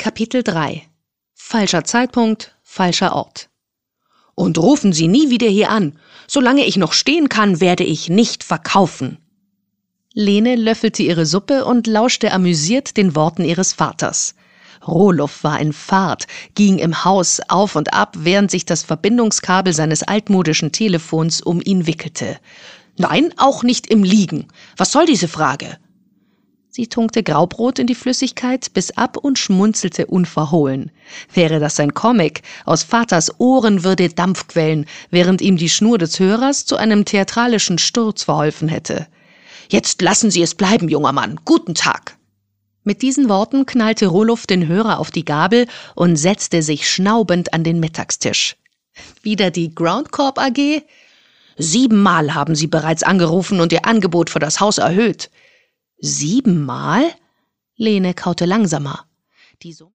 Kapitel 3 Falscher Zeitpunkt, falscher Ort. Und rufen Sie nie wieder hier an. Solange ich noch stehen kann, werde ich nicht verkaufen. Lene löffelte ihre Suppe und lauschte amüsiert den Worten ihres Vaters. Roelof war in Fahrt, ging im Haus auf und ab, während sich das Verbindungskabel seines altmodischen Telefons um ihn wickelte. Nein, auch nicht im Liegen. Was soll diese Frage? Sie tunkte Graubrot in die Flüssigkeit, biss ab und schmunzelte unverhohlen. Wäre das ein Comic, aus Vaters Ohren würde Dampf quellen, während ihm die Schnur des Hörers zu einem theatralischen Sturz verholfen hätte. »Jetzt lassen Sie es bleiben, junger Mann. Guten Tag!« Mit diesen Worten knallte Roelof den Hörer auf die Gabel und setzte sich schnaubend an den Mittagstisch. »Wieder die Groundcorp AG?« »7-mal haben Sie bereits angerufen und Ihr Angebot für das Haus erhöht.« »7-mal?« Lene kaute langsamer. Die Summe